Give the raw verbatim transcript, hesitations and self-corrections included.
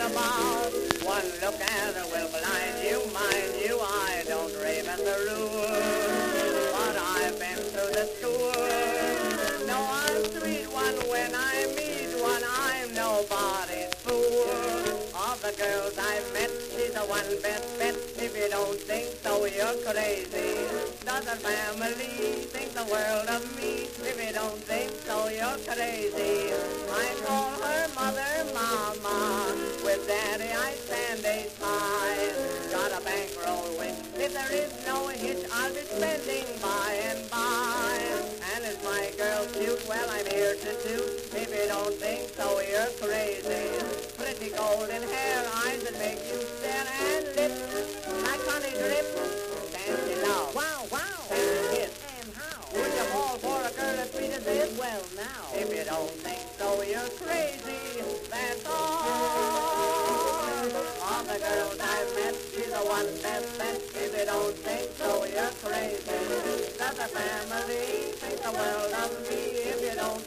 about. One look at her will blind you, mind you. I don't rave at the rule, but I've been through the school. No, I'm sweet one when I meet one. I'm nobody's fool. Of the girls I've met, she's the one best bet. If you don't think so, you're crazy. Does her family think the world of me? If you don't think so, you're crazy. I call her mother, mama. With daddy, I stand a tie. Got a bankroll which, if there is no hitch, I'll be spending by and by. And is my girl cute? Well, I'm here to toot. If you don't think so, you're crazy. Pretty golden hair, eyes that make you stare, and lips like honey drip. Fancy love. Wow, wow. Fancy kiss. And how? Would you fall for a girl as sweet as this? Well, now. If you don't think so, you're crazy. That's all. All the girls I've met, she's the one best bet. If you don't think so, you're crazy. Does the family think the world of me? If you don't